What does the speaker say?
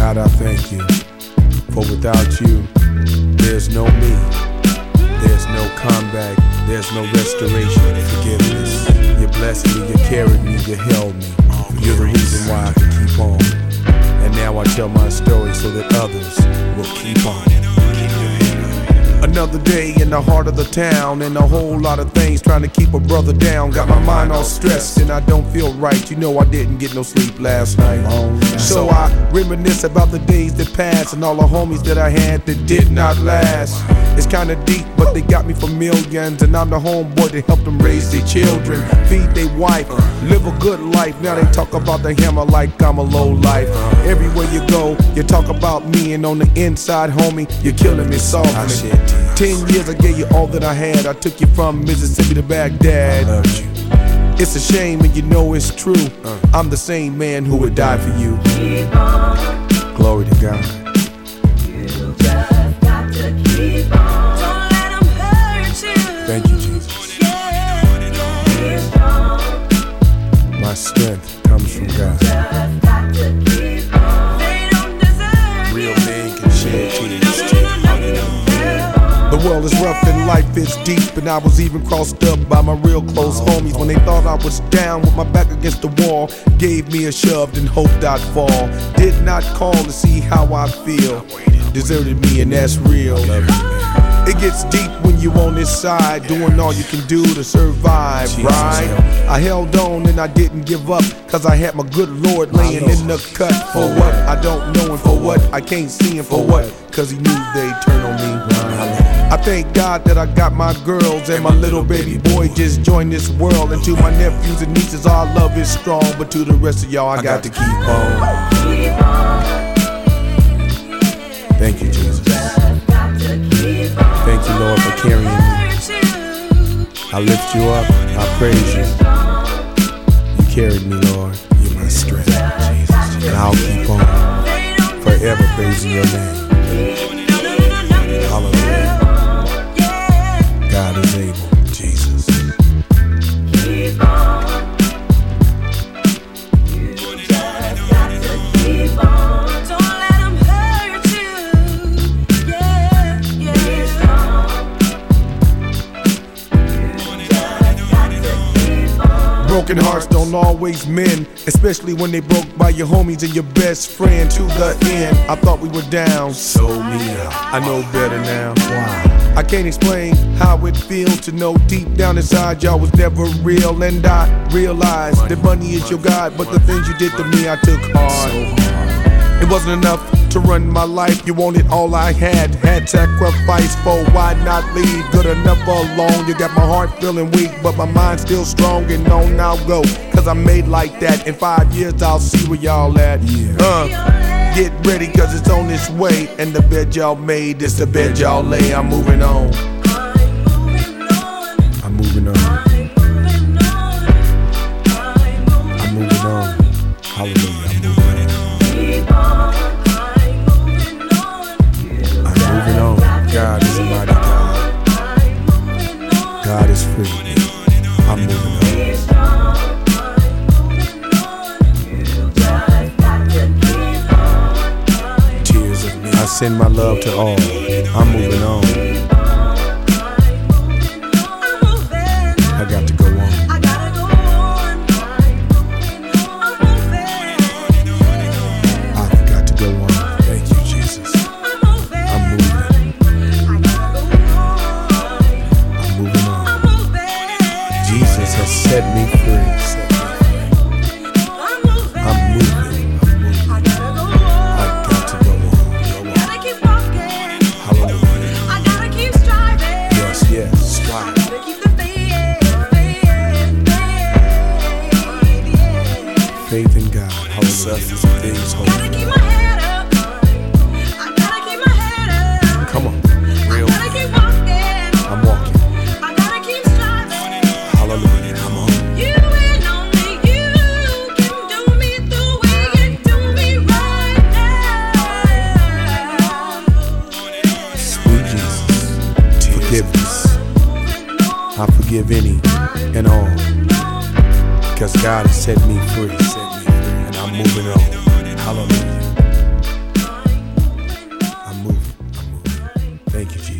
God, I thank you, for without you, there's no me, there's no comeback, there's no restoration, forgiveness. You blessed me, you carried me, you held me. You're the reason why I can keep on. And now I tell my story so that others will keep on. Another day in the heart of the town, and a whole lot of things trying to keep a brother down. Got my mind all stressed and I don't feel right. You know I didn't get no sleep last night. So I reminisce about the days that passed and all the homies that I had that did not last. It's kinda deep, but they got me for millions, and I'm the homeboy that helped them raise their children, feed their wife, live a good life. Now they talk about the hammer like I'm a low life. Everywhere you go, you talk about me, and on the inside, homie, you're killing me softly. 10 years I gave you all that I had. I took you from Mississippi to Baghdad. It's a shame and you know it's true. I'm the same man who would die for you. Glory to God. Thank you, Jesus. My strength comes from God. Real men can shed tears too. The world is rough and life is deep, and I was even crossed up by my real close homies when they thought I was down with my back against the wall. Gave me a shove and hoped I'd fall. Did not call to see how I feel. Deserted me, and that's real. It gets deep when you on this side, doing all you can do to survive, right? I held on and I didn't give up, cause I had my good Lord laying in the cut. For what? I don't know, and for what? I can't see, and for what? Cause he knew they'd turn on me. I thank God that I got my girls, and my little baby boy just joined this world. And to my nephews and nieces, our love is strong. But to the rest of y'all, I got to keep on. Thank you, Jesus. Thank you, Lord, for carrying me. I lift you up, I praise you. You carried me, Lord. You're my strength, Jesus. And I'll keep on forever praising your name. Hallelujah. God is able, Jesus. Keep on. You just got to keep on. Don't let them hurt you. Yeah, yeah. Keep on. You just got to keep on. Broken hearts don't always mend, especially when they broke by your homies and your best friend. To the end, I thought we were down. Sold me out. I know better now. Why? I can't explain how it feels to know deep down inside y'all was never real. And I realized that money is your God, but the things you did to me I took hard. It wasn't enough to run my life. You wanted all I had sacrifice for. Why not leave? Good enough alone. You got my heart feeling weak, but my mind still strong. And on I'll go, cause I'm made like that. In 5 years I'll see where y'all at. Get ready, cause it's on its way. And the bed y'all made is the bed y'all lay. I'm moving on. I'm moving on. I'm moving on. Hallelujah. I'm moving on. God is a mighty God. God is free. I'm moving on. Tears of me. I send my love to all. I'm moving on. I got to go on. I've got to go on. Thank you, Jesus. I'm moving. I'm moving on. Jesus has set me free. I'm moving. I got to go on. Hallelujah. Yes, yes, strive. Faith in God. Hallelujah. Substance of things hope. Come on. Real. I'm walking. Hallelujah. Come on. Sweet Jesus. Forgiveness. I forgive any and all. Because God has set me free. And I'm moving on. Hallelujah. Thank you, Jesus.